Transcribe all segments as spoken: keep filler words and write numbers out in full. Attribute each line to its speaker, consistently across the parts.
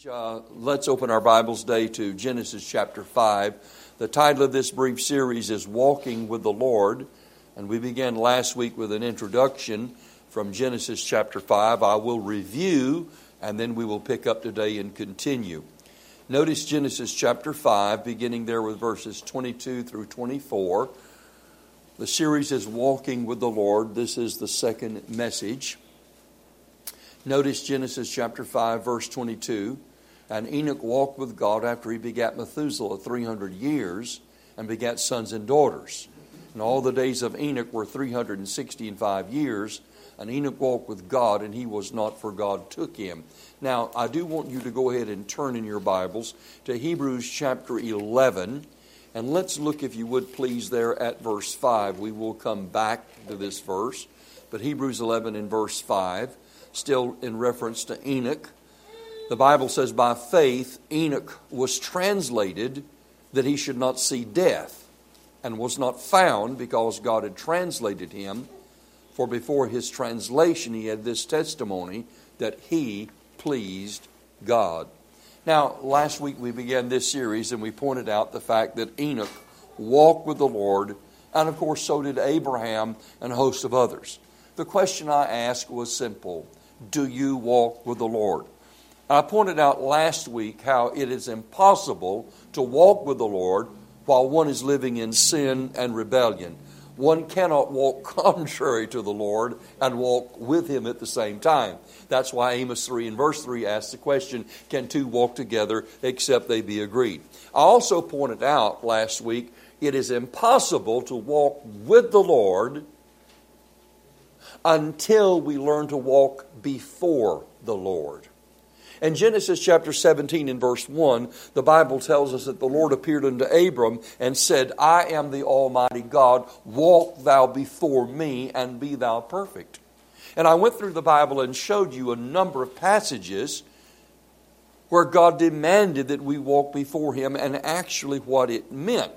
Speaker 1: Uh, let's open our Bibles today to Genesis chapter five. The title of this brief series is Walking with the Lord, and we began last week with an introduction from Genesis chapter five. I will review, and then we will pick up today and continue. Notice Genesis chapter five, beginning there with verses twenty-two through twenty-four. The series is Walking with the Lord. This is the second message. Notice Genesis chapter five, verse twenty-two. And Enoch walked with God after he begat Methuselah three hundred years, and begat sons and daughters. And all the days of Enoch were three hundred and sixty and five years. And Enoch walked with God, and he was not, for God took him. Now, I do want you to go ahead and turn in your Bibles to Hebrews chapter eleven. And let's look, if you would please, there at verse five. We will come back to this verse. But Hebrews eleven in verse five, still in reference to Enoch. The Bible says, by faith Enoch was translated that he should not see death, and was not found because God had translated him. For before his translation he had this testimony, that he pleased God. Now, last week we began this series and we pointed out the fact that Enoch walked with the Lord, and of course so did Abraham and a host of others. The question I asked was simple: do you walk with the Lord? I pointed out last week how it is impossible to walk with the Lord while one is living in sin and rebellion. One cannot walk contrary to the Lord and walk with Him at the same time. That's why Amos three and verse three asks the question, can two walk together except they be agreed? I also pointed out last week it is impossible to walk with the Lord until we learn to walk before the Lord. In Genesis chapter seventeen and verse one, the Bible tells us that the Lord appeared unto Abram and said, I am the Almighty God, walk thou before me and be thou perfect. And I went through the Bible and showed you a number of passages where God demanded that we walk before Him, and actually what it meant.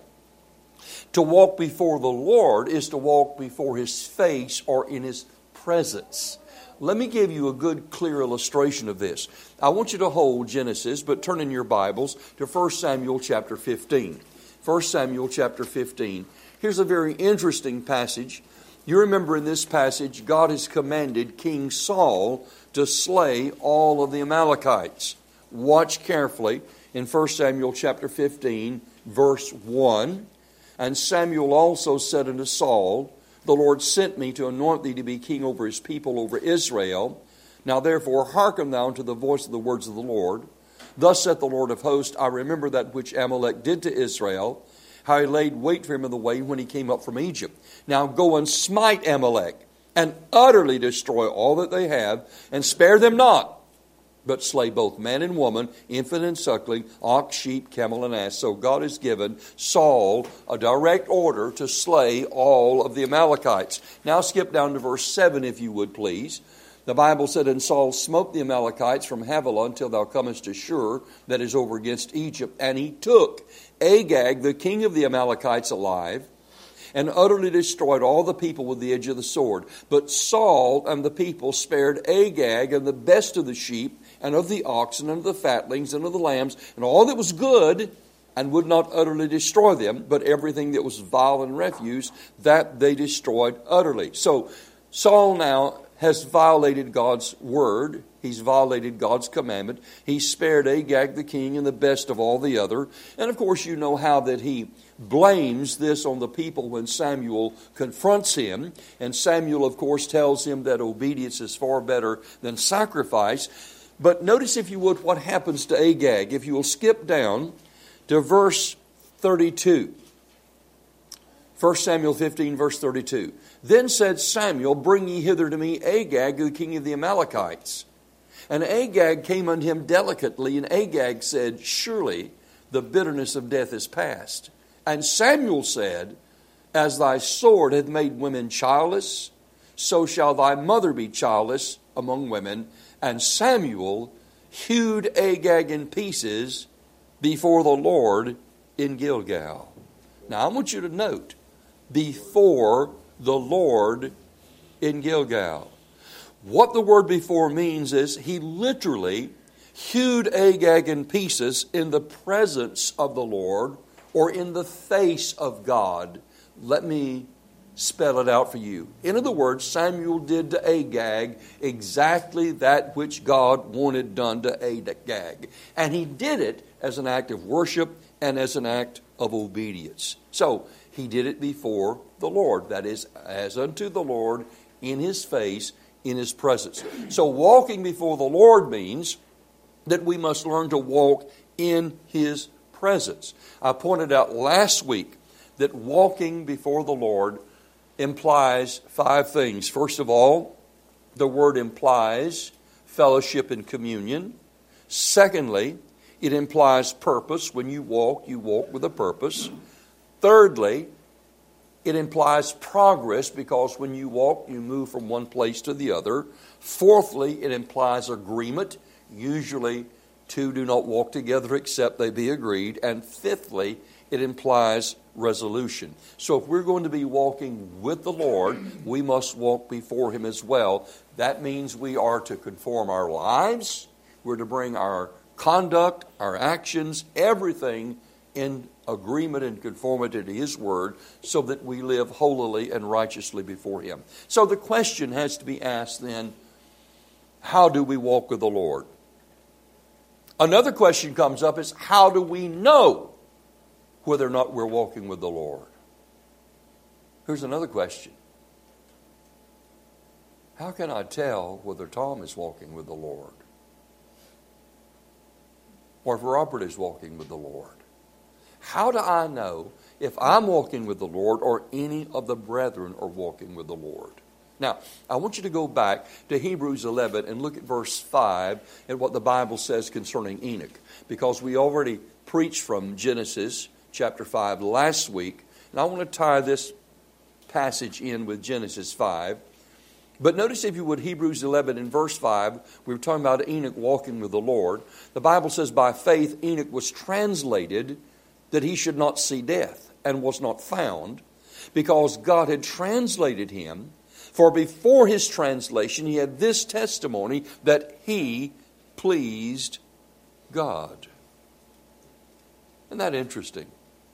Speaker 1: To walk before the Lord is to walk before His face or in His presence. Let me give you a good, clear illustration of this. I want you to hold Genesis, but turn in your Bibles to First Samuel chapter fifteen. First Samuel chapter fifteen. Here's a very interesting passage. You remember in this passage, God has commanded King Saul to slay all of the Amalekites. Watch carefully in First Samuel chapter fifteen, verse one. And Samuel also said unto Saul, the Lord sent me to anoint thee to be king over His people, over Israel. Now therefore hearken thou unto the voice of the words of the Lord. Thus saith the Lord of hosts, I remember that which Amalek did to Israel, how he laid wait for him in the way when he came up from Egypt. Now go and smite Amalek, and utterly destroy all that they have, and spare them not, but slay both man and woman, infant and suckling, ox, sheep, camel, and ass. So God has given Saul a direct order to slay all of the Amalekites. Now skip down to verse seven, if you would please. The Bible said, and Saul smote the Amalekites from Havilah until thou comest to Shur, that is over against Egypt. And he took Agag, the king of the Amalekites, alive, and utterly destroyed all the people with the edge of the sword. But Saul and the people spared Agag and the best of the sheep, and of the oxen, and of the fatlings, and of the lambs, and all that was good, and would not utterly destroy them, but everything that was vile and refuse, that they destroyed utterly. So Saul now has violated God's word. He's violated God's commandment. He spared Agag the king and the best of all the other. And of course you know how that he blames this on the people when Samuel confronts him. And Samuel, of course, tells him that obedience is far better than sacrifice. But notice, if you would, what happens to Agag. If you will skip down to verse thirty-two. First Samuel fifteen, verse thirty-two. Then said Samuel, bring ye hither to me Agag, the king of the Amalekites. And Agag came unto him delicately, and Agag said, surely the bitterness of death is past. And Samuel said, as thy sword hath made women childless, so shall thy mother be childless among women. And Samuel hewed Agag in pieces before the Lord in Gilgal. Now I want you to note, before the Lord in Gilgal. What the word before means is he literally hewed Agag in pieces in the presence of the Lord, or in the face of God. Let me spell it out for you. In other words, Samuel did to Agag exactly that which God wanted done to Agag. And he did it as an act of worship and as an act of obedience. So, he did it before the Lord. That is, as unto the Lord, in His face, in His presence. So, walking before the Lord means that we must learn to walk in His presence. I pointed out last week that walking before the Lord implies five things. First of all, the word implies fellowship and communion. Secondly, it implies purpose. When you walk, you walk with a purpose. Thirdly, it implies progress, because when you walk, you move from one place to the other. Fourthly, it implies agreement. Usually, two do not walk together except they be agreed. And fifthly, it implies resolution. So if we're going to be walking with the Lord, we must walk before Him as well. That means we are to conform our lives. We're to bring our conduct, our actions, everything in agreement and conformity to His Word, so that we live holily and righteously before Him. So the question has to be asked then, how do we walk with the Lord? Another question comes up is, how do we know whether or not we're walking with the Lord? Here's another question. How can I tell whether Tom is walking with the Lord? Or if Robert is walking with the Lord? How do I know if I'm walking with the Lord or any of the brethren are walking with the Lord? Now, I want you to go back to Hebrews eleven and look at verse five and what the Bible says concerning Enoch. Because we already preached from Genesis chapter five last week. And I want to tie this passage in with Genesis five. But notice, if you would, Hebrews eleven and verse five, we were talking about Enoch walking with the Lord. The Bible says, by faith Enoch was translated that he should not see death, and was not found, because God had translated him. For before his translation he had this testimony, that he pleased God. Isn't that interesting?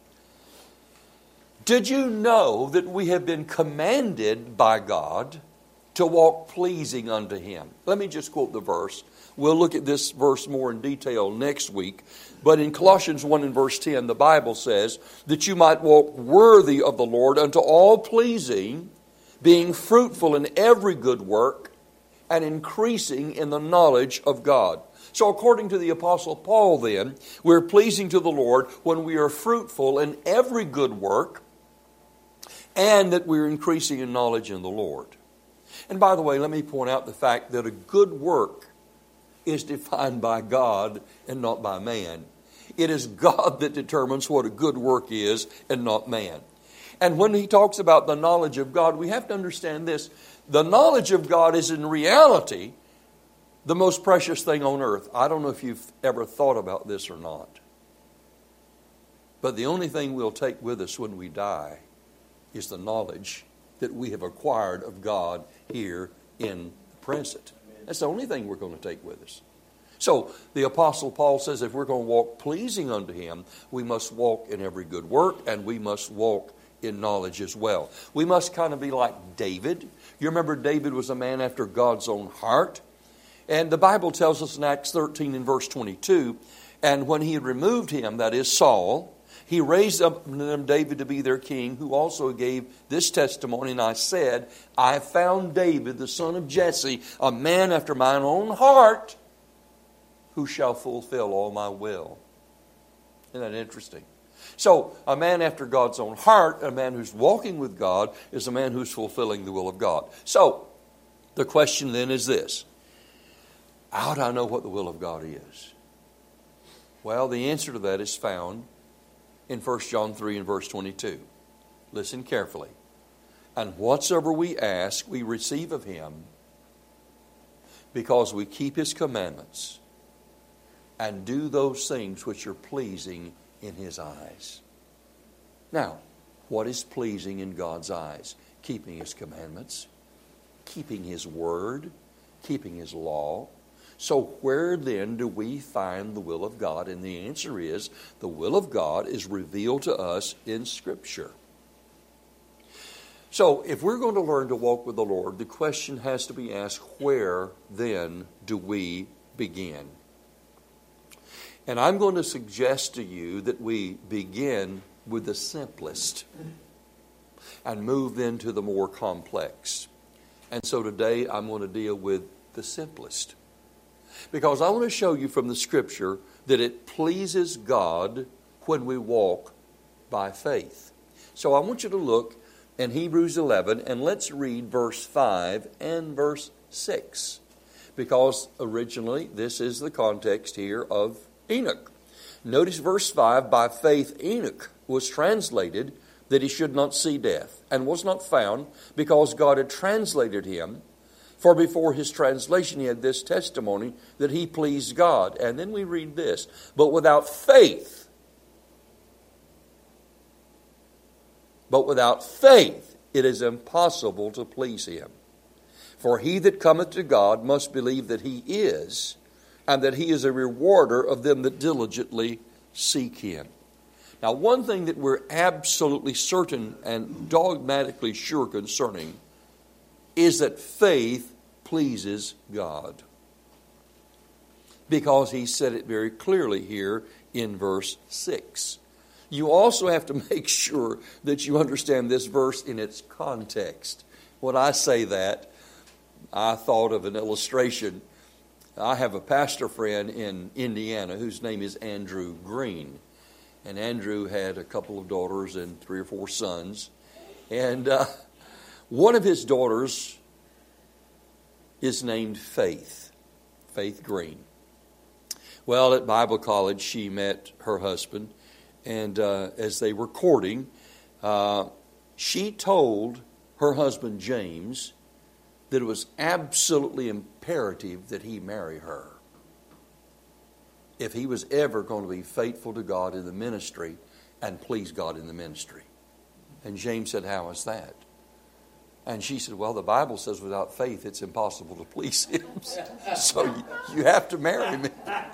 Speaker 1: Did you know that we have been commanded by God to walk pleasing unto Him? Let me just quote the verse. We'll look at this verse more in detail next week. But in Colossians one and verse ten, the Bible says that you might walk worthy of the Lord unto all pleasing, being fruitful in every good work, and increasing in the knowledge of God. So according to the Apostle Paul then, we're pleasing to the Lord when we are fruitful in every good work, and that we're increasing in knowledge in the Lord. And by the way, let me point out the fact that a good work is defined by God and not by man. It is God that determines what a good work is and not man. And when he talks about the knowledge of God, we have to understand this. The knowledge of God is in reality the most precious thing on earth. I don't know if you've ever thought about this or not. But the only thing we'll take with us when we die is the knowledge that we have acquired of God here in the present. That's the only thing we're going to take with us. So the Apostle Paul says if we're going to walk pleasing unto Him, we must walk in every good work, and we must walk in knowledge as well. We must kind of be like David. You remember David was a man after God's own heart. And the Bible tells us in Acts thirteen and verse twenty-two, and when he had removed him, that is Saul, he raised up them David to be their king, who also gave this testimony, and I said, I found David, the son of Jesse, a man after mine own heart, who shall fulfill all my will. Isn't that interesting? So, a man after God's own heart, a man who's walking with God, is a man who's fulfilling the will of God. So, the question then is this. How do I know what the will of God is? Well, the answer to that is found in First John three and verse twenty-two. Listen carefully. And whatsoever we ask, we receive of Him, because we keep His commandments and do those things which are pleasing in His eyes. Now, what is pleasing in God's eyes? Keeping His commandments, keeping His word, keeping His law. So where then do we find the will of God? And the answer is, the will of God is revealed to us in Scripture. So if we're going to learn to walk with the Lord, the question has to be asked, where then do we begin? And I'm going to suggest to you that we begin with the simplest and move then to the more complex. And so today I'm going to deal with the simplest. Because I want to show you from the Scripture that it pleases God when we walk by faith. So I want you to look in Hebrews eleven, and let's read verse five and verse six. Because originally this is the context here of Enoch. Notice verse five, by faith Enoch was translated that he should not see death, and was not found, because God had translated him. For before his translation he had this testimony, that he pleased God. And then we read this, but without faith, but without faith it is impossible to please him. For he that cometh to God must believe that he is, and that he is a rewarder of them that diligently seek him. Now, one thing that we're absolutely certain and dogmatically sure concerning is that faith pleases God. Because he said it very clearly here in verse six. You also have to make sure that you understand this verse in its context. When I say that, I thought of an illustration. I have a pastor friend in Indiana whose name is Andrew Green. And Andrew had a couple of daughters and three or four sons. And uh, one of his daughters is named Faith, Faith Green. Well, at Bible college, she met her husband. And uh, as they were courting, uh, she told her husband, James, that it was absolutely imperative that he marry her if he was ever going to be faithful to God in the ministry and please God in the ministry. And James said, how is that? And she said, well, the Bible says without faith it's impossible to please him. So you, you have to marry me.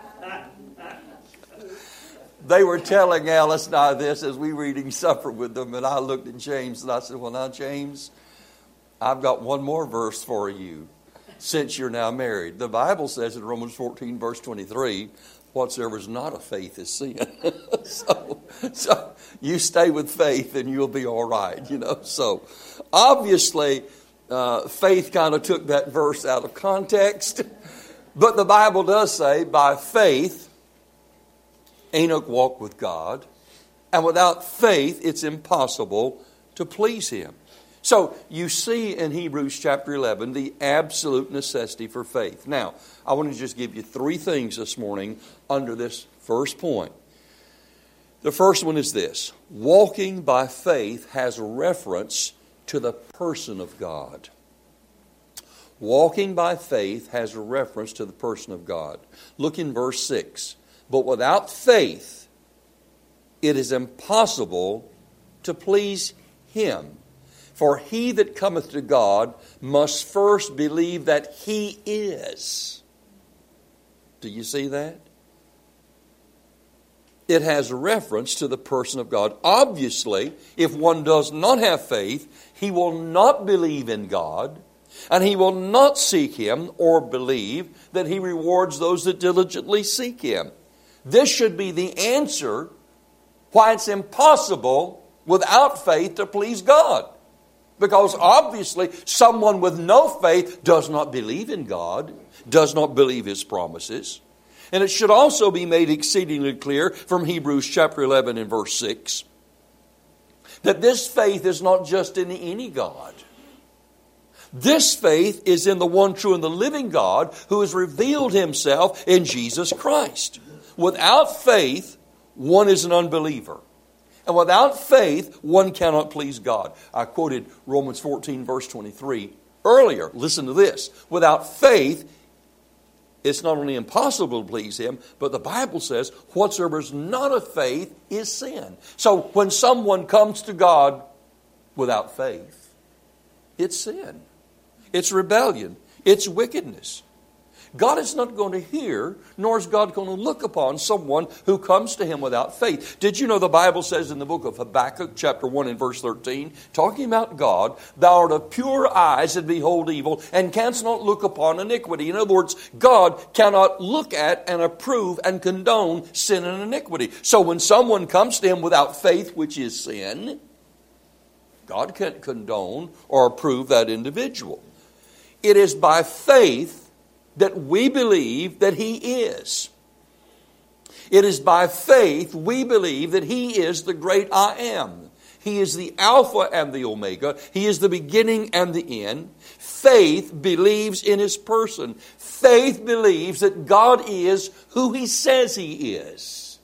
Speaker 1: They were telling Alice and I this as we were eating supper with them, and I looked at James and I said, well, now, James, I've got one more verse for you since you're now married. The Bible says in Romans fourteen, verse twenty-three, whatsoever is not of faith is sin. so, so you stay with faith and you'll be all right, you know. So obviously, uh, faith kind of took that verse out of context. But the Bible does say, by faith, Enoch walked with God, and without faith it's impossible to please him. So you see in Hebrews chapter eleven the absolute necessity for faith. Now, I want to just give you three things this morning under this first point. The first one is this: walking by faith has reference to the person of God. Walking by faith has a reference to the person of God. Look in verse six. But without faith, it is impossible to please him. For he that cometh to God must first believe that he is. Do you see that? It has reference to the person of God. Obviously, if one does not have faith, he will not believe in God, and he will not seek him or believe that he rewards those that diligently seek him. This should be the answer why it's impossible without faith to please God. Because obviously someone with no faith does not believe in God, does not believe his promises. And it should also be made exceedingly clear from Hebrews chapter eleven and verse six that this faith is not just in any God. This faith is in the one true and the living God who has revealed himself in Jesus Christ. Without faith, one is an unbeliever. And without faith, one cannot please God. I quoted Romans fourteen, verse twenty-three earlier. Listen to this. Without faith, it's not only impossible to please him, but the Bible says, whatsoever is not of faith is sin. So when someone comes to God without faith, it's sin. It's rebellion. It's wickedness. God is not going to hear, nor is God going to look upon someone who comes to Him without faith. Did you know the Bible says in the book of Habakkuk, chapter one and verse thirteen, talking about God, thou art of pure eyes that behold evil, and canst not look upon iniquity. In other words, God cannot look at and approve and condone sin and iniquity. So when someone comes to Him without faith, which is sin, God can't condone or approve that individual. It is by faith that we believe that He is. It is by faith we believe that He is the great I am. He is the Alpha and the Omega. He is the beginning and the end. Faith believes in His person. Faith believes that God is who He says He is.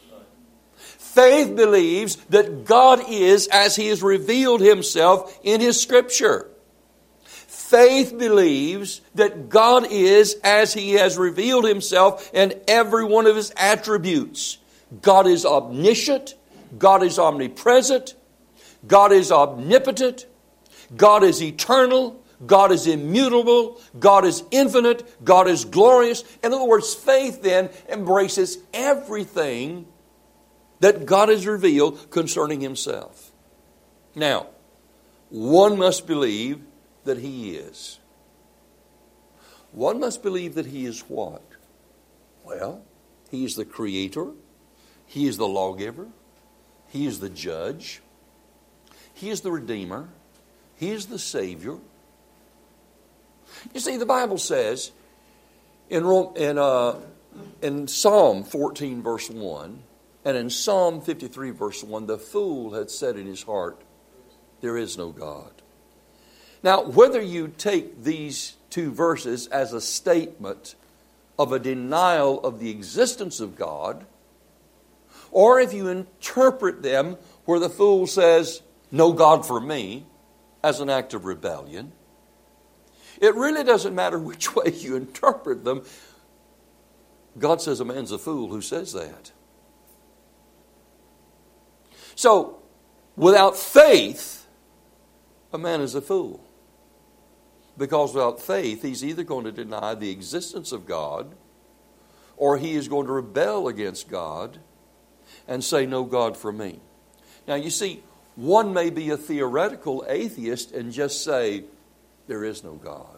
Speaker 1: Faith believes that God is as He has revealed Himself in His Scripture. Faith believes that God is as He has revealed Himself in every one of His attributes. God is omniscient. God is omnipresent. God is omnipotent. God is eternal. God is immutable. God is infinite. God is glorious. In other words, faith then embraces everything that God has revealed concerning Himself. Now, one must believe that He is. One must believe that He is what? Well, He is the Creator. He is the Lawgiver. He is the Judge. He is the Redeemer. He is the Savior. You see, the Bible says in, in, uh, in Psalm fourteen verse one and in Psalm fifty-three verse one, the fool had said in his heart, there is no God. Now, whether you take these two verses as a statement of a denial of the existence of God, or if you interpret them where the fool says, no God for me, as an act of rebellion, it really doesn't matter which way you interpret them. God says a man's a fool who says that. So, without faith, a man is a fool. Because without faith, he's either going to deny the existence of God, or he is going to rebel against God and say, no God for me. Now you see, one may be a theoretical atheist and just say, there is no God.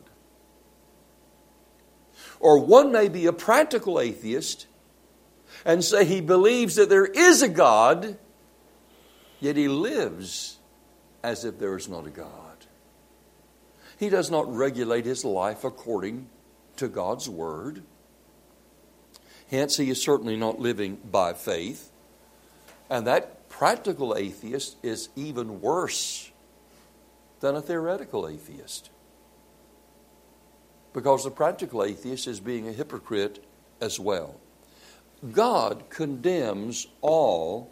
Speaker 1: Or one may be a practical atheist and say he believes that there is a God, yet he lives as if there is not a God. He does not regulate his life according to God's Word. Hence, he is certainly not living by faith. And that practical atheist is even worse than a theoretical atheist. Because the practical atheist is being a hypocrite as well. God condemns all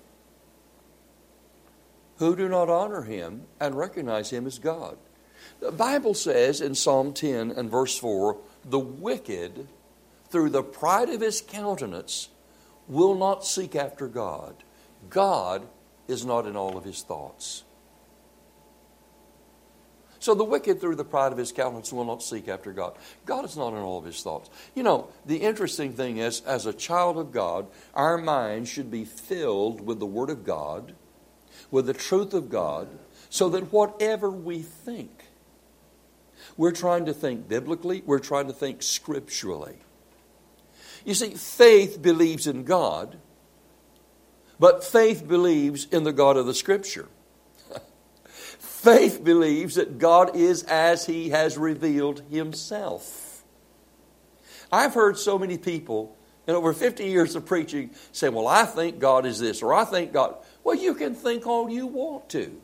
Speaker 1: who do not honor Him and recognize Him as God. The Bible says in Psalm ten and verse four, the wicked, through the pride of his countenance, will not seek after God. God is not in all of his thoughts. So the wicked, through the pride of his countenance, will not seek after God. God is not in all of his thoughts. You know, the interesting thing is, as a child of God, our minds should be filled with the Word of God, with the truth of God, so that whatever we think, we're trying to think biblically, we're trying to think scripturally. You see, faith believes in God, but faith believes in the God of the Scripture. Faith believes that God is as He has revealed Himself. I've heard so many people in over fifty years of preaching say, well, I think God is this, or I think God... Well, you can think all you want to.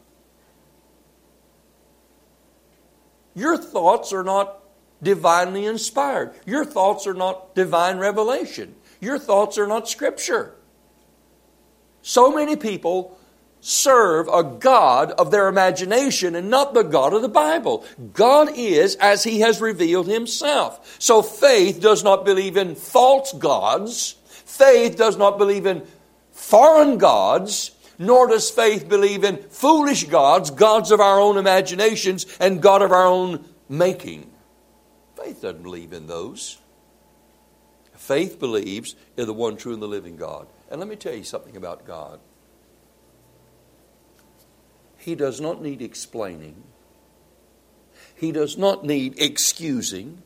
Speaker 1: Your thoughts are not divinely inspired. Your thoughts are not divine revelation. Your thoughts are not Scripture. So many people serve a God of their imagination and not the God of the Bible. God is as He has revealed Himself. So faith does not believe in false gods. Faith does not believe in foreign gods. Nor does faith believe in foolish gods, gods of our own imaginations and God of our own making. Faith doesn't believe in those. Faith believes in the one true and the living God. And let me tell you something about God. He does not need explaining. He does not need excusing.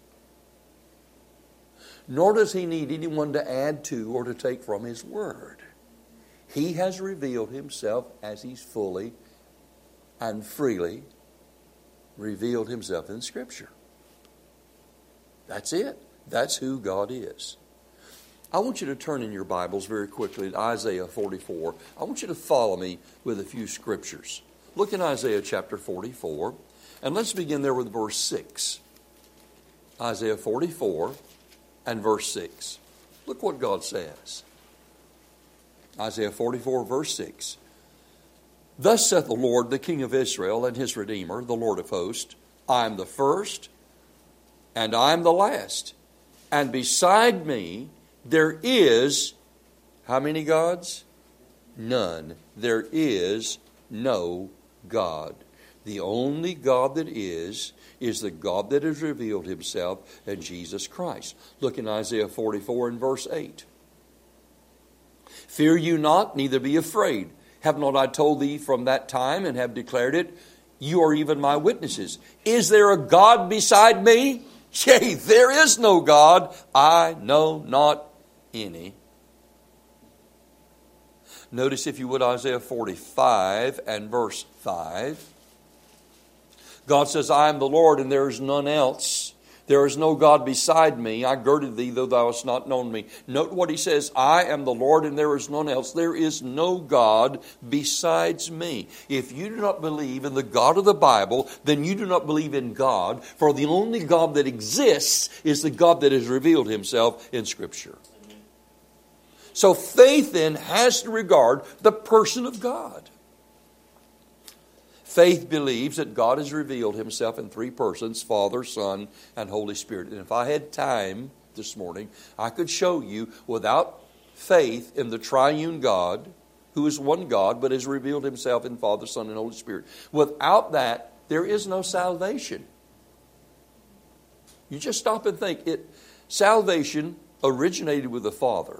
Speaker 1: Nor does He need anyone to add to or to take from His Word. He has revealed Himself as He's fully and freely revealed Himself in Scripture. That's it. That's who God is. I want you to turn in your Bibles very quickly to Isaiah forty-four. I want you to follow me with a few scriptures. Look in Isaiah chapter forty-four, and let's begin there with verse six. Isaiah forty-four and verse six. Look what God says. Isaiah forty-four, verse six. Thus saith the Lord, the King of Israel and His Redeemer, the Lord of hosts, I am the first, and I am the last. And beside me there is, how many gods? None. There is no God. The only God that is, is the God that has revealed Himself in Jesus Christ. Look in Isaiah forty-four and verse eight. Fear you not, neither be afraid. Have not I told thee from that time and have declared it? You are even my witnesses. Is there a God beside me? Yea, there is no God. I know not any. Notice, if you would, Isaiah forty-five and verse five. God says, I am the Lord and there is none else. There is no God beside me. I girded thee, though thou hast not known me. Note what He says. I am the Lord and there is none else. There is no God besides me. If you do not believe in the God of the Bible, then you do not believe in God. For the only God that exists is the God that has revealed Himself in Scripture. So faith then has to regard the person of God. Faith believes that God has revealed Himself in three persons, Father, Son, and Holy Spirit. And if I had time this morning, I could show you, without faith in the triune God, who is one God, but has revealed Himself in Father, Son, and Holy Spirit. Without that, there is no salvation. You just stop and think. It, salvation originated with the Father.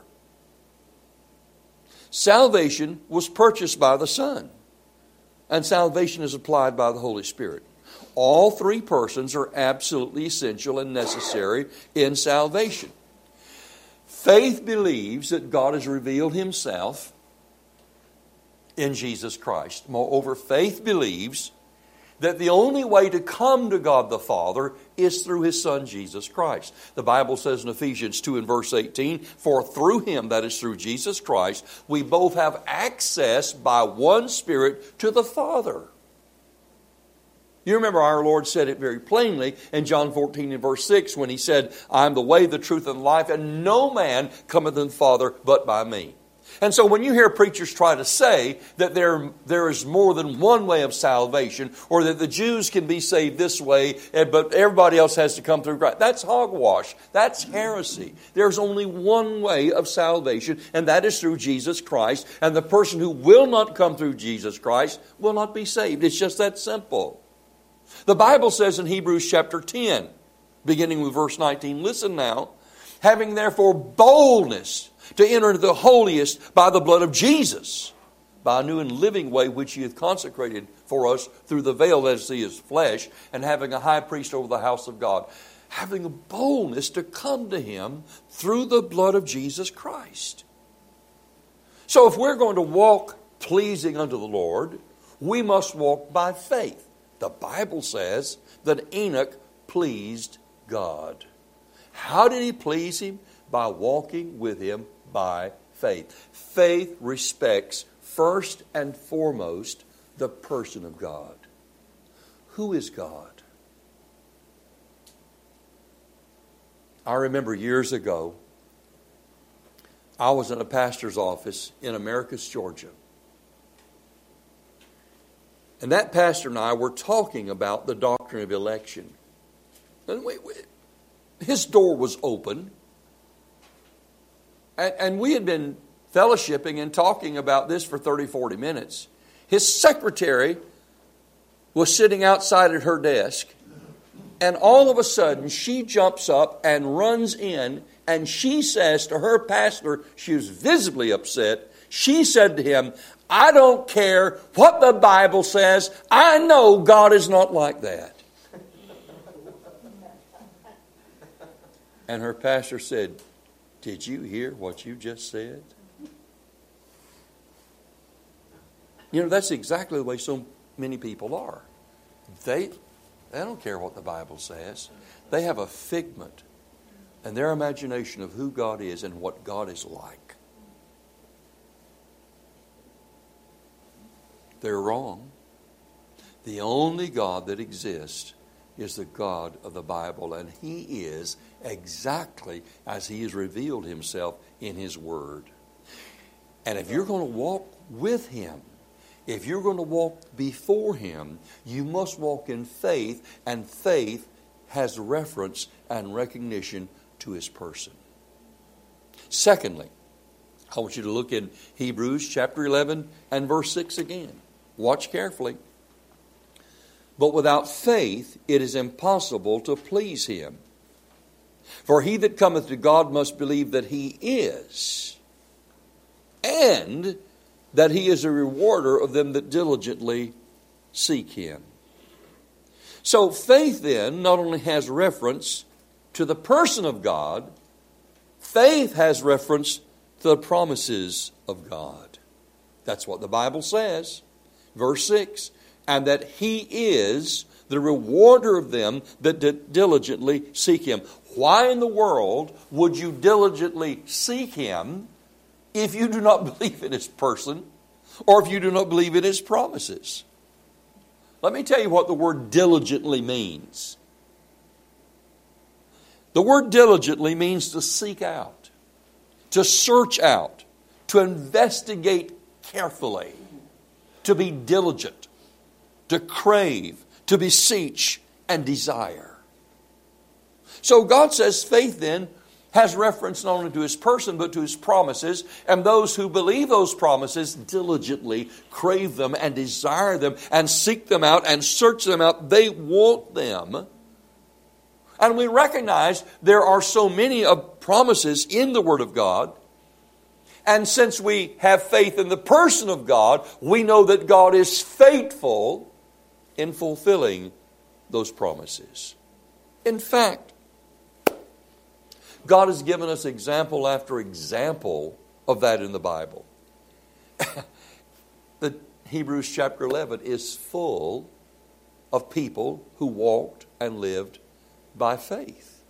Speaker 1: Salvation was purchased by the Son. And salvation is applied by the Holy Spirit. All three persons are absolutely essential and necessary in salvation. Faith believes that God has revealed Himself in Jesus Christ. Moreover, faith believes that the only way to come to God the Father is through His Son, Jesus Christ. The Bible says in Ephesians two and verse eighteen, for through Him, that is through Jesus Christ, we both have access by one Spirit to the Father. You remember our Lord said it very plainly in John fourteen and verse six when He said, I am the way, the truth, and life, and no man cometh to the Father but by me. And so when you hear preachers try to say that there, there is more than one way of salvation, or that the Jews can be saved this way, but everybody else has to come through Christ, that's hogwash. That's heresy. There's only one way of salvation, and that is through Jesus Christ. And the person who will not come through Jesus Christ will not be saved. It's just that simple. The Bible says in Hebrews chapter ten, beginning with verse nineteen, listen now, having therefore boldness to enter into the holiest by the blood of Jesus, by a new and living way which He hath consecrated for us through the veil that is His flesh, and having a high priest over the house of God. Having a boldness to come to Him through the blood of Jesus Christ. So if we're going to walk pleasing unto the Lord, we must walk by faith. The Bible says that Enoch pleased God. How did he please Him? By walking with Him by faith. Faith respects first and foremost the person of God. Who is God? I remember years ago, I was in a pastor's office in Americus, Georgia. And that pastor and I were talking about the doctrine of election. And we, we, his door was open. And, and we had been fellowshipping and talking about this for thirty, forty minutes. His secretary was sitting outside at her desk. And all of a sudden, she jumps up and runs in And she says to her pastor, she was visibly upset, she said to him, I don't care what the Bible says. I know God is not like that. And her pastor said, did you hear what you just said? You know, that's exactly the way so many people are. They, they don't care what the Bible says. They have a figment in their imagination of who God is and what God is like. They're wrong. The only God that exists is the God of the Bible, and He is exactly as He has revealed Himself in His Word. And if you're going to walk with Him, if you're going to walk before Him, you must walk in faith, and faith has reference and recognition to His person. Secondly, I want you to look in Hebrews chapter eleven and verse six again. Watch carefully. But without faith it is impossible to please Him. For he that cometh to God must believe that He is, and that He is a rewarder of them that diligently seek Him. So faith then not only has reference to the person of God, faith has reference to the promises of God. That's what the Bible says. Verse six, and that He is the rewarder of them that diligently seek Him. Why in the world would you diligently seek Him if you do not believe in His person or if you do not believe in His promises? Let me tell you what the word diligently means. The word diligently means to seek out, to search out, to investigate carefully, to be diligent, to crave, to beseech, and desire. So God says faith then has reference not only to His person but to His promises, and those who believe those promises diligently crave them and desire them and seek them out and search them out. They want them. And we recognize there are so many of promises in the Word of God. And since we have faith in the person of God, we know that God is faithful in fulfilling those promises. In fact, God has given us example after example of that in the Bible. The Hebrews chapter eleven is full of people who walked and lived by faith,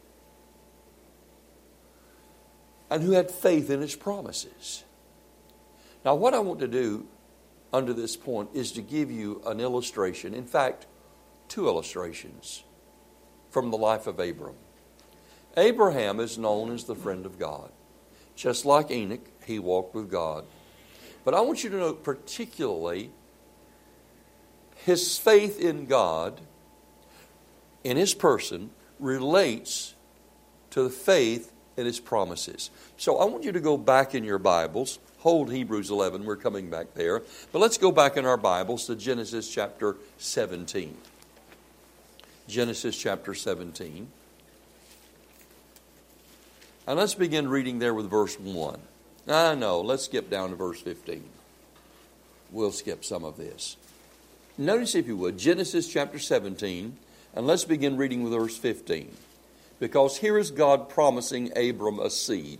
Speaker 1: and who had faith in His promises. Now, what I want to do under this point is to give you an illustration. In fact, two illustrations from the life of Abram. Abraham is known as the friend of God. Just like Enoch, he walked with God. But I want you to note particularly his faith in God, in His person, relates to the faith in His promises. So I want you to go back in your Bibles. Hold Hebrews eleven. We're coming back there. But let's go back in our Bibles to Genesis chapter seventeen. Genesis chapter seventeen. And let's begin reading there with verse one. I know, let's skip down to verse fifteen. We'll skip some of this. Notice, if you would, Genesis chapter seventeen, and let's begin reading with verse fifteen. Because here is God promising Abram a seed.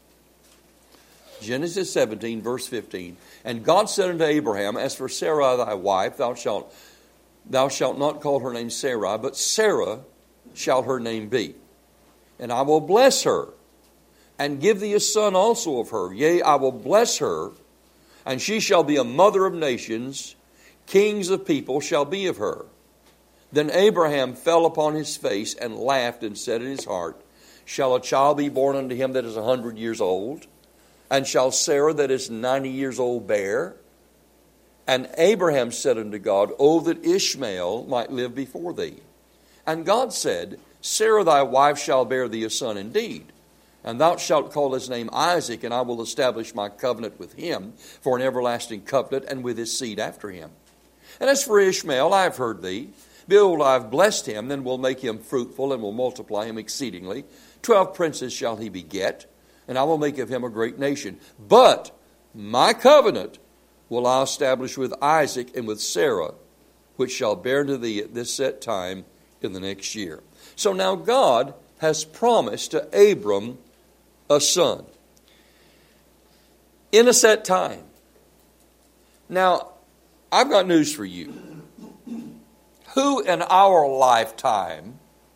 Speaker 1: Genesis seventeen, verse fifteen. And God said unto Abraham, As for Sarai thy wife, thou shalt, thou shalt not call her name Sarai, but Sarah shall her name be. And I will bless her, and give thee a son also of her. Yea, I will bless her, and she shall be a mother of nations. Kings of people shall be of her. Then Abraham fell upon his face and laughed and said in his heart, Shall a child be born unto him that is a hundred years old? And shall Sarah that is ninety years old bear? And Abraham said unto God, O that Ishmael might live before thee. And God said, Sarah thy wife shall bear thee a son indeed. And thou shalt call his name Isaac, and I will establish my covenant with him for an everlasting covenant, and with his seed after him. And as for Ishmael, I have heard thee. Behold, I have blessed him, and will make him fruitful, and will multiply him exceedingly. Twelve princes shall he beget, and I will make of him a great nation. But my covenant will I establish with Isaac and with Sarah, which shall bear to thee at this set time in the next year. So now God has promised to Abram a son in a set time. Now, I've got news for you. Who in our lifetime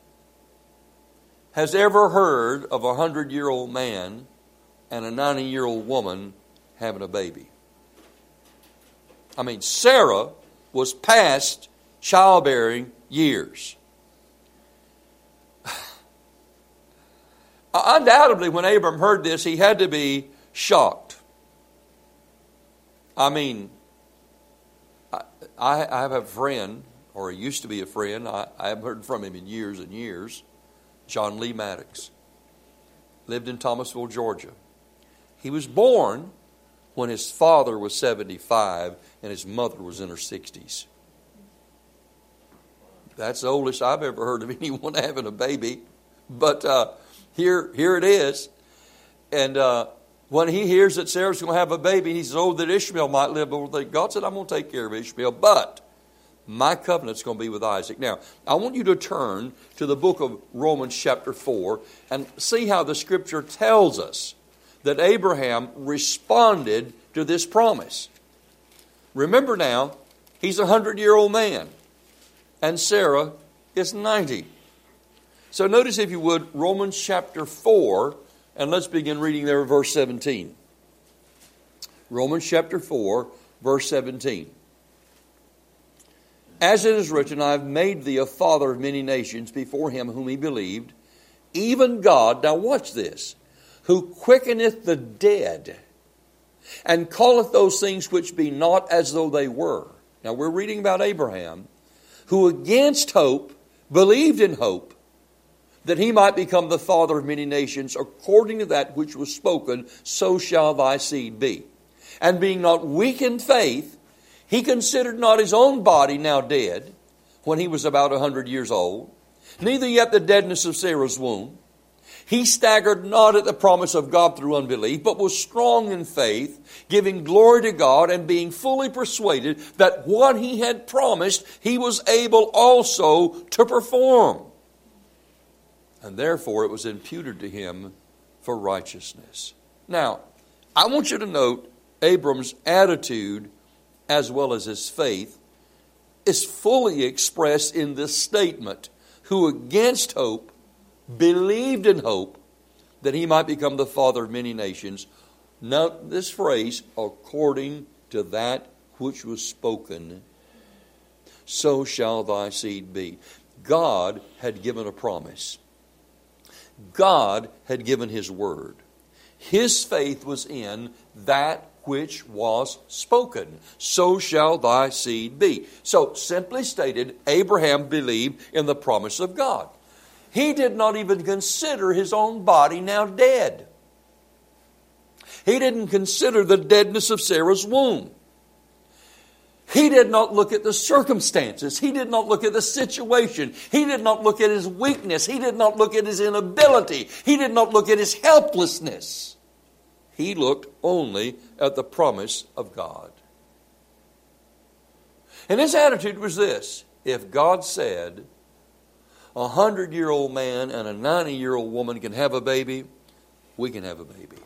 Speaker 1: has ever heard of a hundred-year-old man and a ninety-year-old woman having a baby? I mean, Sarah was past childbearing years. Undoubtedly, when Abram heard this, he had to be shocked. I mean, I, I have a friend, or he used to be a friend. I, I haven't heard from him in years and years. John Lee Maddox. Lived in Thomasville, Georgia. He was born when his father was seventy-five and his mother was in her sixties. That's the oldest I've ever heard of anyone having a baby. But uh, here, here it is. And uh, when he hears that Sarah's going to have a baby, he says, oh, that Ishmael might live. But God said, I'm going to take care of Ishmael. But my covenant's going to be with Isaac. Now, I want you to turn to the book of Romans chapter four and see how the Scripture tells us that Abraham responded to this promise. Remember now, he's a hundred-year-old man, and Sarah is ninety. So notice, if you would, Romans chapter four, and let's begin reading there, verse seventeen. Romans chapter four, verse seventeen. As it is written, I have made thee a father of many nations before him whom he believed, even God, now watch this, who quickeneth the dead, and calleth those things which be not as though they were. Now we're reading about Abraham, who against hope believed in hope, that he might become the father of many nations, according to that which was spoken, so shall thy seed be. And being not weak in faith, he considered not his own body now dead, when he was about a hundred years old, neither yet the deadness of Sarah's womb. He staggered not at the promise of God through unbelief, but was strong in faith, giving glory to God, and being fully persuaded that what he had promised, he was able also to perform. And therefore it was imputed to him for righteousness. Now, I want you to note Abram's attitude as well as his faith is fully expressed in this statement, who against hope believed in hope that he might become the father of many nations. Note this phrase, according to that which was spoken, so shall thy seed be. God had given a promise. God had given his word. His faith was in that which was spoken. So shall thy seed be. So, simply stated, Abraham believed in the promise of God. He did not even consider his own body now dead. He didn't consider the deadness of Sarah's womb. He did not look at the circumstances. He did not look at the situation. He did not look at his weakness. He did not look at his inability. He did not look at his helplessness. He looked only at the promise of God. And his attitude was this: if God said a hundred-year-old man and a ninety-year-old woman can have a baby, we can have a baby.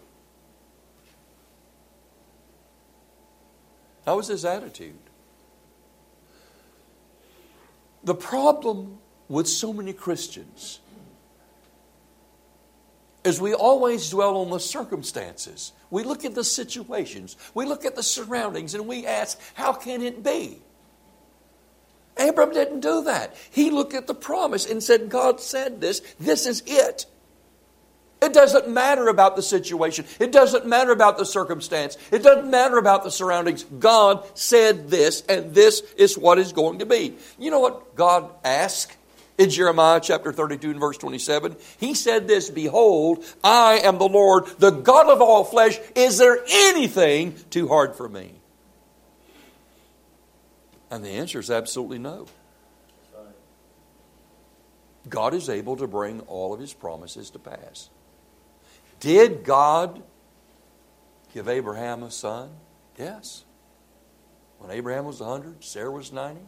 Speaker 1: That was his attitude. The problem with so many Christians is we always dwell on the circumstances. We look at the situations. We look at the surroundings and we ask, how can it be? Abram didn't do that. He looked at the promise and said, God said this. This is it. It doesn't matter about the situation. It doesn't matter about the circumstance. It doesn't matter about the surroundings. God said this, and this is what is going to be. You know what God asked in Jeremiah chapter thirty-two and verse twenty-seven? He said this, behold, I am the Lord, the God of all flesh. Is there anything too hard for me? And the answer is absolutely no. God is able to bring all of His promises to pass. Did God give Abraham a son? Yes. When Abraham was one hundred, Sarah was ninety,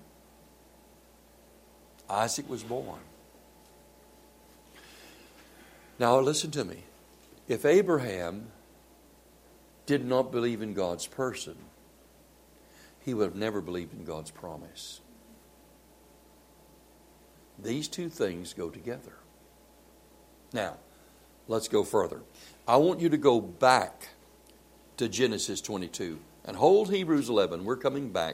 Speaker 1: Isaac was born. Now listen to me. If Abraham did not believe in God's person, he would have never believed in God's promise. These two things go together. Now, let's go further. I want you to go back to Genesis twenty-two and hold Hebrews eleven. We're coming back.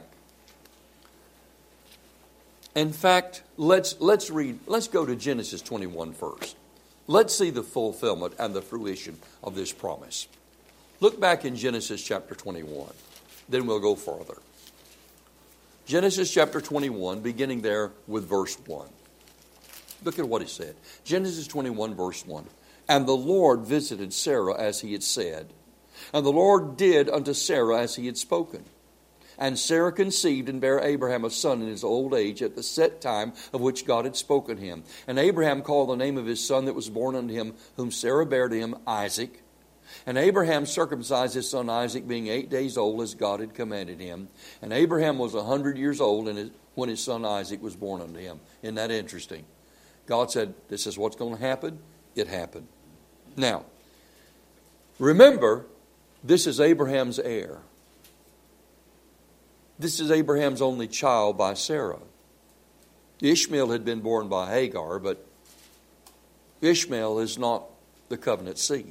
Speaker 1: In fact, let's let's read, let's go to Genesis twenty-one first. Let's see the fulfillment and the fruition of this promise. Look back in Genesis chapter twenty-one. Then we'll go further. Genesis chapter twenty-one, beginning there with verse one. Look at what it said. Genesis twenty-one, verse one. And the Lord visited Sarah as he had said, and the Lord did unto Sarah as he had spoken. And Sarah conceived and bare Abraham a son in his old age at the set time of which God had spoken him. And Abraham called the name of his son that was born unto him, whom Sarah bare to him, Isaac. And Abraham circumcised his son Isaac, being eight days old, as God had commanded him. And Abraham was a hundred years old and his, when his son Isaac was born unto him. Isn't that interesting? God said, this is what's going to happen. It happened. Now, remember, this is Abraham's heir. This is Abraham's only child by Sarah. Ishmael had been born by Hagar, but Ishmael is not the covenant seed.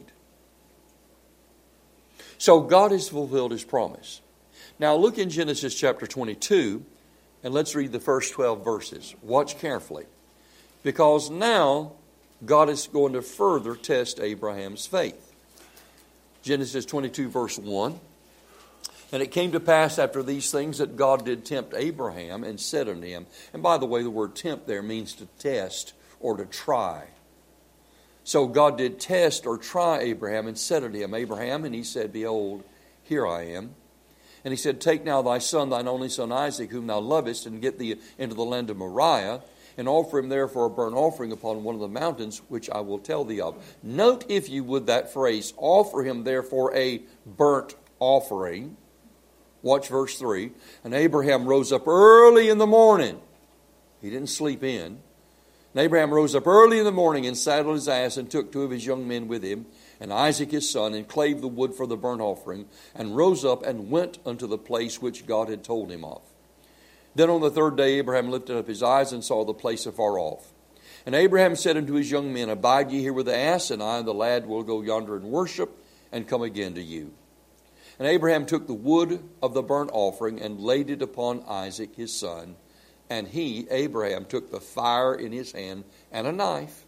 Speaker 1: So God has fulfilled His promise. Now look in Genesis chapter twenty-two, and let's read the first twelve verses. Watch carefully. Because now God is going to further test Abraham's faith. Genesis twenty-two, verse one. And it came to pass after these things that God did tempt Abraham and said unto him, and by the way, the word tempt there means to test or to try. So God did test or try Abraham and said unto him, Abraham, and he said, Behold, here I am. And he said, Take now thy son, thine only son Isaac, whom thou lovest, and get thee into the land of Moriah, and offer him there for a burnt offering upon one of the mountains, which I will tell thee of. Note, if you would, that phrase, offer him therefore a burnt offering. Watch verse three. And Abraham rose up early in the morning. He didn't sleep in. And Abraham rose up early in the morning and saddled his ass and took two of his young men with him, and Isaac his son, and clave the wood for the burnt offering, and rose up and went unto the place which God had told him of. Then on the third day Abraham lifted up his eyes and saw the place afar off. And Abraham said unto his young men, Abide ye here with the ass, and I and the lad will go yonder and worship, and come again to you. And Abraham took the wood of the burnt offering and laid it upon Isaac his son. And he, Abraham, took the fire in his hand and a knife.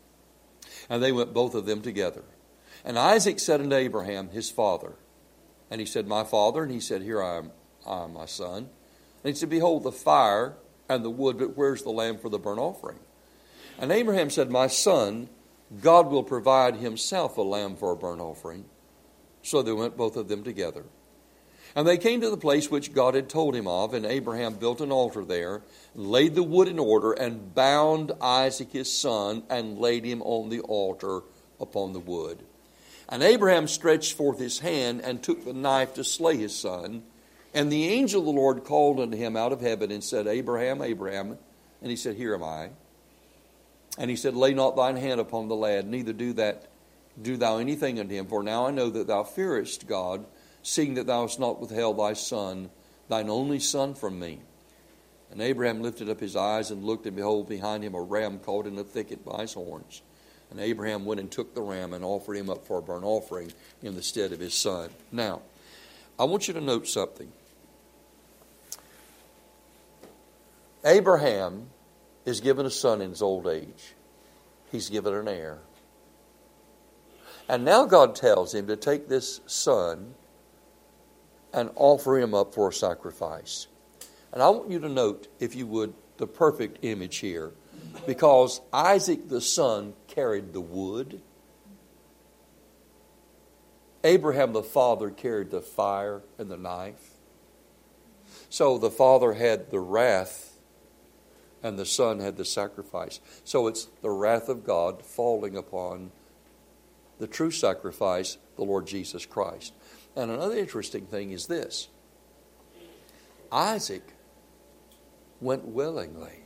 Speaker 1: And they went both of them together. And Isaac said unto Abraham his father. And he said, My father. And he said, Here I am, I am my son. And he said, Behold the fire and the wood, but where's the lamb for the burnt offering? And Abraham said, My son, God will provide himself a lamb for a burnt offering. So they went both of them together. And they came to the place which God had told him of, and Abraham built an altar there, laid the wood in order, and bound Isaac his son, and laid him on the altar upon the wood. And Abraham stretched forth his hand, and took the knife to slay his son. And the angel of the Lord called unto him out of heaven, and said, Abraham, Abraham. And he said, Here am I. And he said, Lay not thine hand upon the lad, neither do that do thou anything unto him. For now I know that thou fearest God, seeing that thou hast not withheld thy son, thine only son, from me. And Abraham lifted up his eyes and looked, and behold, behind him a ram caught in a thicket by his horns. And Abraham went and took the ram and offered him up for a burnt offering in the stead of his son. Now, I want you to note something. Abraham is given a son in his old age. He's given an heir. And now God tells him to take this son and offer him up for a sacrifice. And I want you to note, if you would, the perfect image here. Because Isaac the son carried the wood. Abraham the father carried the fire and the knife. So the father had the wrath and the Son had the sacrifice. So it's the wrath of God falling upon the true sacrifice, the Lord Jesus Christ. And another interesting thing is this. Isaac went willingly,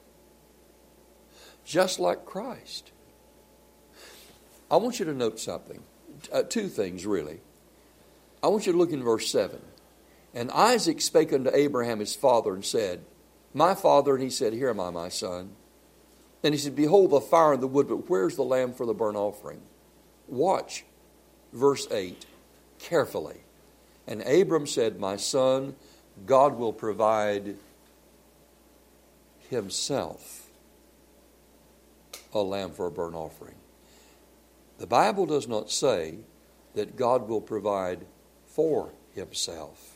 Speaker 1: just like Christ. I want you to note something. Uh, two things, really. I want you to look in verse seven. And Isaac spake unto Abraham his father and said, My father, and he said, Here am I, my son. And he said, Behold the fire and the wood, but where's the lamb for the burnt offering? Watch verse eight carefully. And Abram said, My son, God will provide himself a lamb for a burnt offering. The Bible does not say that God will provide for himself.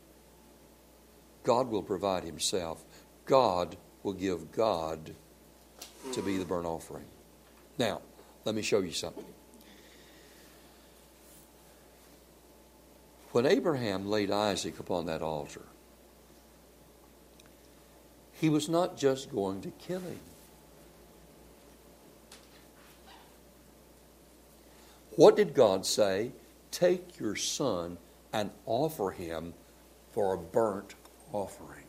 Speaker 1: God will provide himself. God will give God to be the burnt offering. Now, let me show you something. When Abraham laid Isaac upon that altar, he was not just going to kill him. What did God say? Take your son and offer him for a burnt offering.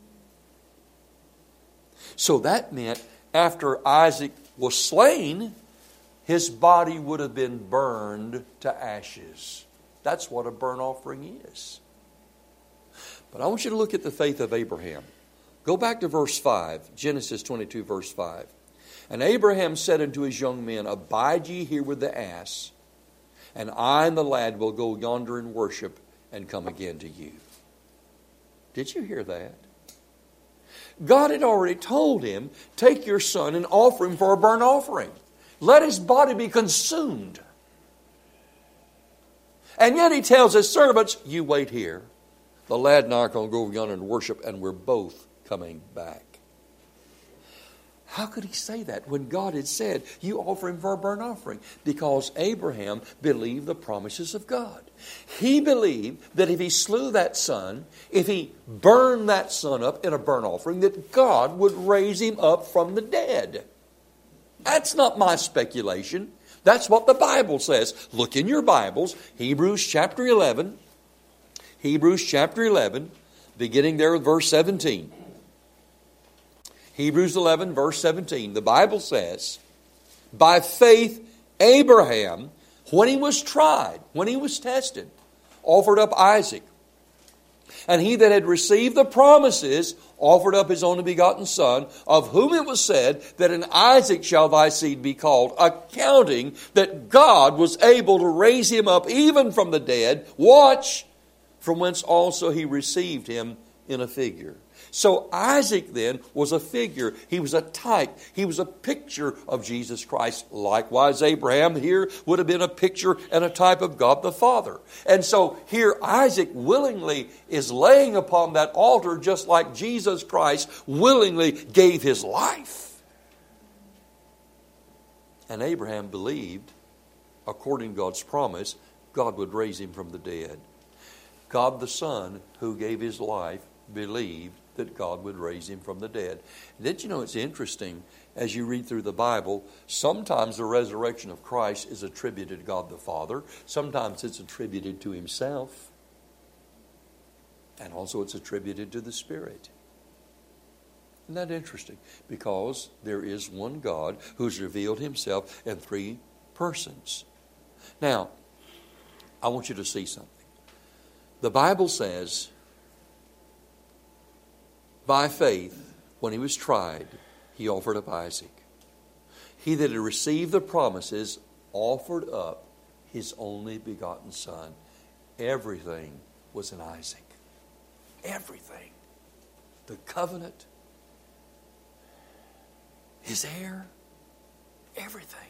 Speaker 1: So that meant after Isaac was slain, his body would have been burned to ashes. That's what a burnt offering is. But I want you to look at the faith of Abraham. Go back to verse five, Genesis twenty-two, verse five. And Abraham said unto his young men, Abide ye here with the ass, and I and the lad will go yonder and worship and come again to you. Did you hear that? God had already told him, take your son and offer him for a burnt offering. Let his body be consumed. And yet he tells his servants, you wait here. The lad and I are going to go yonder and worship, and we're both coming back. How could he say that when God had said, you offer him for a burnt offering? Because Abraham believed the promises of God. He believed that if he slew that son, if he burned that son up in a burnt offering, that God would raise him up from the dead. That's not my speculation. That's what the Bible says. Look in your Bibles, Hebrews chapter eleven. Hebrews chapter eleven, beginning there with verse seventeen. Hebrews eleven, verse seventeen. The Bible says, by faith Abraham, when he was tried, when he was tested, offered up Isaac. And he that had received the promises offered up his only begotten son, of whom it was said that in Isaac shall thy seed be called, accounting that God was able to raise him up even from the dead. Watch, from whence also he received him in a figure. So Isaac then was a figure. He was a type. He was a picture of Jesus Christ. Likewise, Abraham here would have been a picture and a type of God the Father. And so here Isaac willingly is laying upon that altar just like Jesus Christ willingly gave his life. And Abraham believed, according to God's promise, God would raise him from the dead. God the Son, who gave his life, believed that God would raise him from the dead. Did you know it's interesting, as you read through the Bible, sometimes the resurrection of Christ is attributed to God the Father. Sometimes it's attributed to himself. And also it's attributed to the Spirit. Isn't that interesting? Because there is one God who's revealed himself in three persons. Now, I want you to see something. The Bible says, by faith, when he was tried, he offered up Isaac. He that had received the promises offered up his only begotten son. Everything was in Isaac. Everything. The covenant, his heir, everything.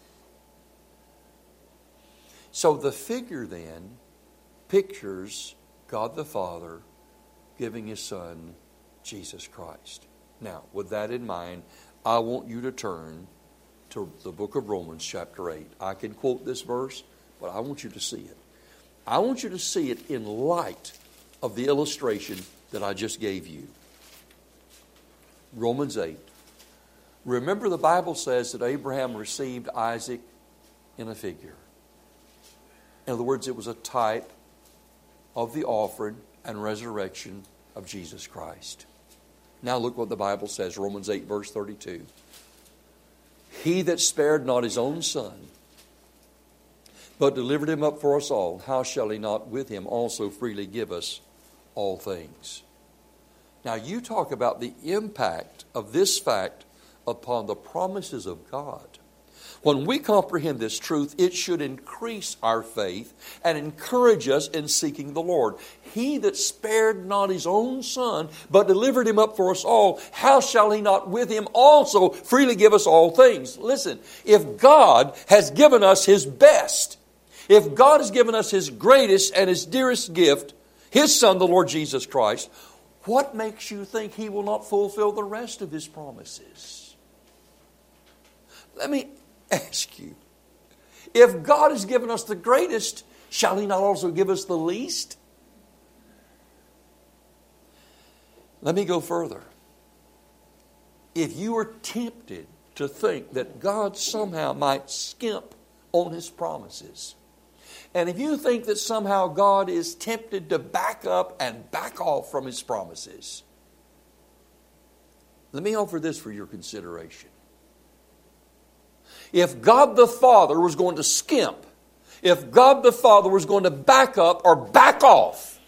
Speaker 1: So the figure then pictures God the Father giving his son Jesus Christ. Now, with that in mind, I want you to turn to the book of Romans chapter eight. I can quote this verse, but I want you to see it. I want you to see it in light of the illustration that I just gave you. Romans eight. Remember, the Bible says that Abraham received Isaac in a figure. In other words, it was a type of the offering and resurrection of Jesus Christ. Now look what the Bible says, Romans eight, verse thirty-two. He that spared not his own son, but delivered him up for us all, how shall he not with him also freely give us all things? Now you talk about the impact of this fact upon the promises of God. When we comprehend this truth, it should increase our faith and encourage us in seeking the Lord. He that spared not his own son, but delivered him up for us all, how shall he not with him also freely give us all things? Listen, if God has given us his best, if God has given us his greatest and his dearest gift, his Son, the Lord Jesus Christ, what makes you think he will not fulfill the rest of his promises? Let me ask you, if God has given us the greatest, shall he not also give us the least? Let me go further. If you are tempted to think that God somehow might skimp on his promises, and if you think that somehow God is tempted to back up and back off from his promises, let me offer this for your consideration. If God the Father was going to skimp, if God the Father was going to back up or back off,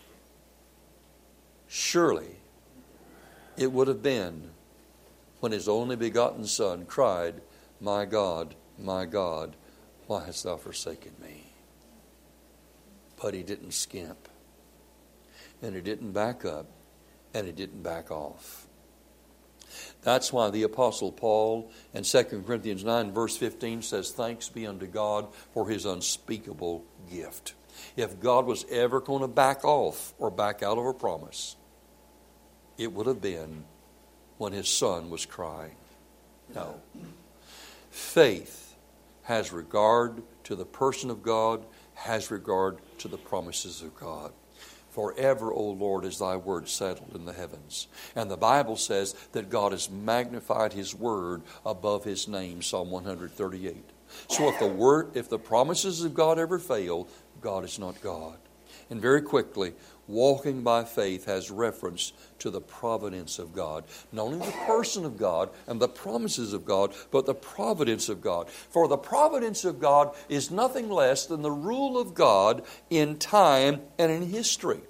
Speaker 1: surely it would have been when his only begotten Son cried, "My God, my God, why hast thou forsaken me?" But he didn't skimp, and he didn't back up, and he didn't back off. That's why the Apostle Paul in Second Corinthians nine verse fifteen says, "Thanks be unto God for his unspeakable gift." If God was ever going to back off or back out of a promise, it would have been when his Son was crying. No. Faith has regard to the person of God, has regard to the promises of God. Forever, O Lord, is thy word settled in the heavens. And the Bible says that God has magnified his word above his name, Psalm one thirty-eight. So if the word, if the promises of God ever fail, God is not God. And very quickly, walking by faith has reference to the providence of God. Not only the person of God and the promises of God, but the providence of God. For the providence of God is nothing less than the rule of God in time and in history.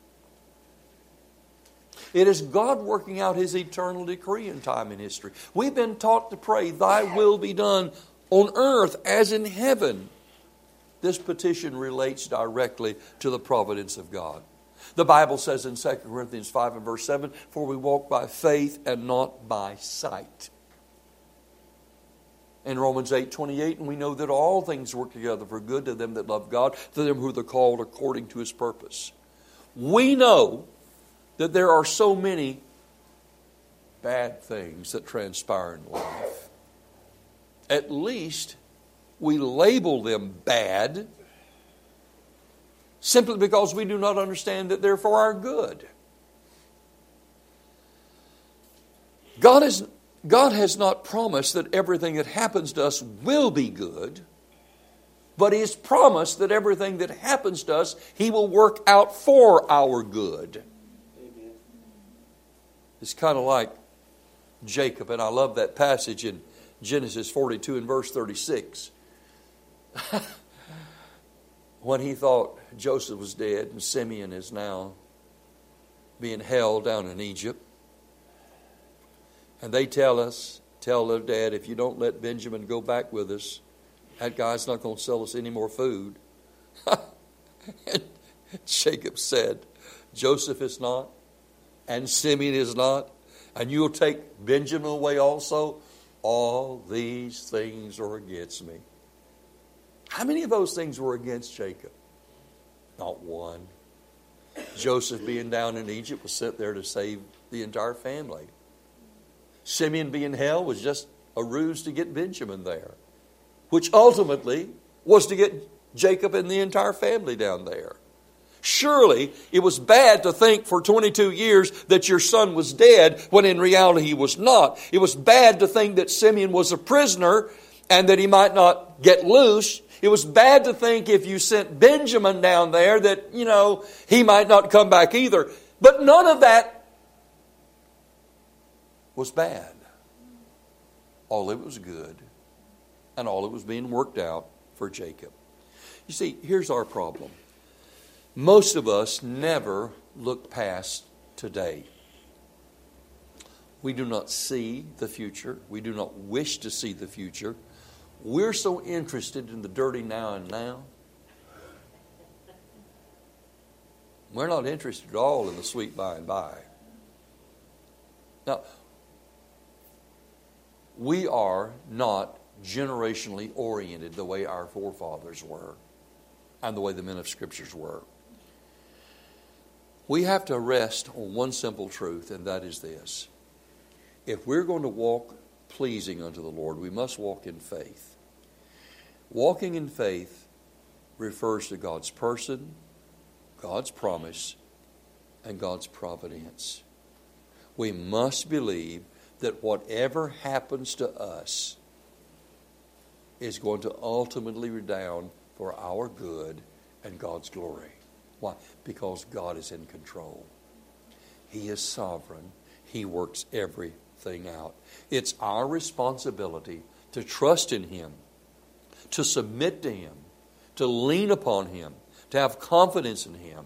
Speaker 1: It is God working out his eternal decree in time and history. We've been taught to pray, "Thy will be done on earth as in heaven." This petition relates directly to the providence of God. The Bible says in Second Corinthians five and verse seven, "For we walk by faith and not by sight." In Romans eight twenty-eight, "And we know that all things work together for good to them that love God, to them who are called according to his purpose." We know that there are so many bad things that transpire in life. At least we label them bad simply because we do not understand that they're for our good. God is, God has not promised that everything that happens to us will be good, but he has promised that everything that happens to us, he will work out for our good. Amen. It's kind of like Jacob, and I love that passage in Genesis forty-two and verse thirty-six. When he thought Joseph was dead and Simeon is now being held down in Egypt. And they tell us, tell their dad, "If you don't let Benjamin go back with us, that guy's not going to sell us any more food." And Jacob said, "Joseph is not, and Simeon is not, and you'll take Benjamin away also. All these things are against me." How many of those things were against Jacob? Not one. Joseph being down in Egypt was sent there to save the entire family. Simeon being held was just a ruse to get Benjamin there, which ultimately was to get Jacob and the entire family down there. Surely it was bad to think for twenty-two years that your son was dead when in reality he was not. It was bad to think that Simeon was a prisoner and that he might not get loose. It was bad to think if you sent Benjamin down there that, you know, he might not come back either. But none of that was bad. All of it was good. And all of it was being worked out for Jacob. You see, here's our problem. Most of us never look past today. We do not see the future. We do not wish to see the future. We're so interested in the dirty now and now. We're not interested at all in the sweet by and by. Now, we are not generationally oriented the way our forefathers were and the way the men of Scriptures were. We have to rest on one simple truth, and that is this. If we're going to walk pleasing unto the Lord, we must walk in faith. Walking in faith refers to God's person, God's promise, and God's providence. We must believe that whatever happens to us is going to ultimately redound for our good and God's glory. Why? Because God is in control. He is sovereign. He works everything out. It's our responsibility to trust in Him, to submit to Him, to lean upon Him, to have confidence in Him.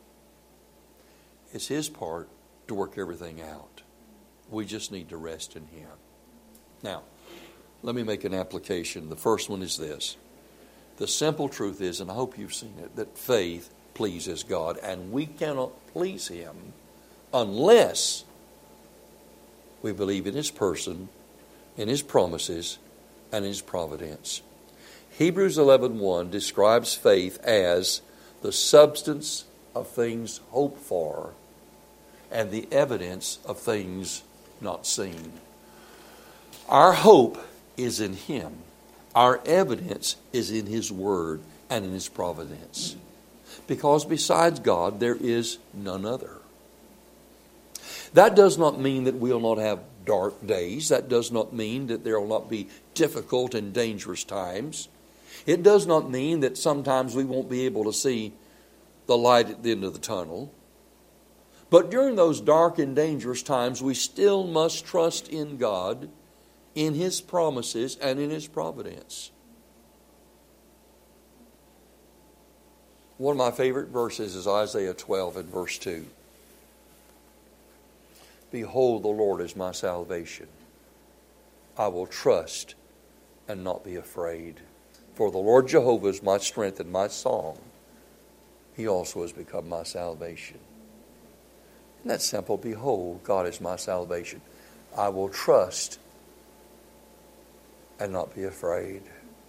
Speaker 1: It's His part to work everything out. We just need to rest in Him. Now, let me make an application. The first one is this. The simple truth is, and I hope you've seen it, that faith pleases God, and we cannot please Him unless we believe in His person, in His promises, and in His providence. Hebrews eleven one describes faith as the substance of things hoped for and the evidence of things not seen. Our hope is in Him. Our evidence is in His Word and in His providence. Because besides God, there is none other. That does not mean that we will not have dark days. That does not mean that there will not be difficult and dangerous times. It does not mean that sometimes we won't be able to see the light at the end of the tunnel. But during those dark and dangerous times, we still must trust in God, in His promises, and in His providence. One of my favorite verses is Isaiah twelve and verse two. Behold, the Lord is my salvation. I will trust and not be afraid. For the Lord Jehovah is my strength and my song. He also has become my salvation. Isn't that simple? Behold, God is my salvation. I will trust and not be afraid.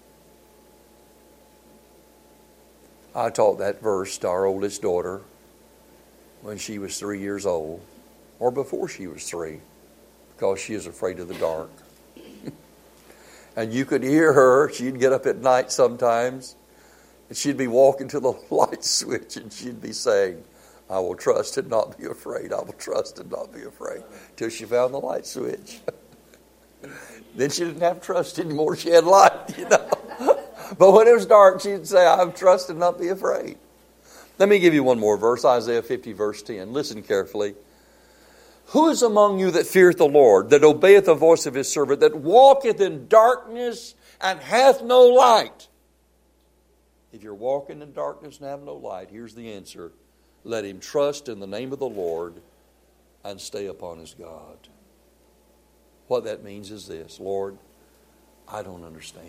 Speaker 1: I taught that verse to our oldest daughter when she was three years old, or before she was three, because she is afraid of the dark. And you could hear her. She'd get up at night sometimes, and she'd be walking to the light switch, and she'd be saying, I will trust and not be afraid. I will trust and not be afraid. Till she found the light switch. Then she didn't have trust anymore. She had light, you know. But when it was dark, she'd say, I have trust and not be afraid. Let me give you one more verse, Isaiah fifty, verse ten. Listen carefully. Who is among you that feareth the Lord, that obeyeth the voice of His servant, that walketh in darkness and hath no light? If you're walking in darkness and have no light, here's the answer. Let him trust in the name of the Lord and stay upon his God. What that means is this. Lord, I don't understand.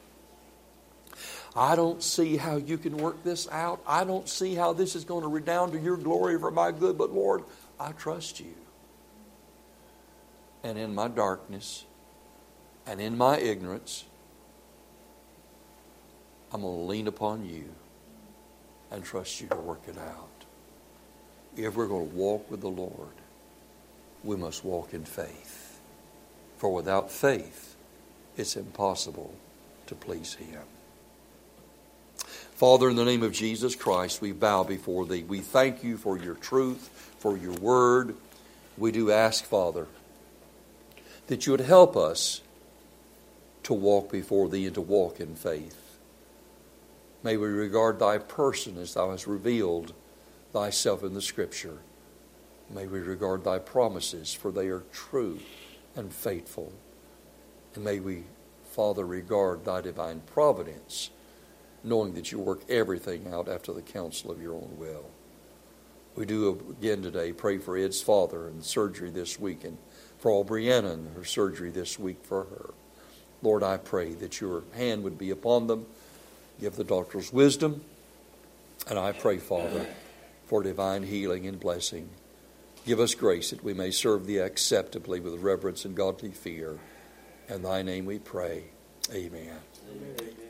Speaker 1: I don't see how you can work this out. I don't see how this is going to redound to your glory for my good. But Lord, I trust you. And in my darkness and in my ignorance, I'm going to lean upon you and trust you to work it out. If we're going to walk with the Lord, we must walk in faith. For without faith, it's impossible to please Him. Father, in the name of Jesus Christ, we bow before Thee. We thank You for Your truth, for Your word. We do ask, Father, that You would help us to walk before Thee and to walk in faith. May we regard Thy person as Thou hast revealed Thyself in the Scripture. May we regard Thy promises, for they are true and faithful. And may we, Father, regard Thy divine providence, knowing that You work everything out after the counsel of Your own will. We do again today pray for Ed's father and surgery this week, and for all Brianna and her surgery this week for her. Lord, I pray that Your hand would be upon them. Give the doctors wisdom. And I pray, Father, for divine healing and blessing. Give us grace that we may serve Thee acceptably with reverence and godly fear. In Thy name we pray. Amen. Amen.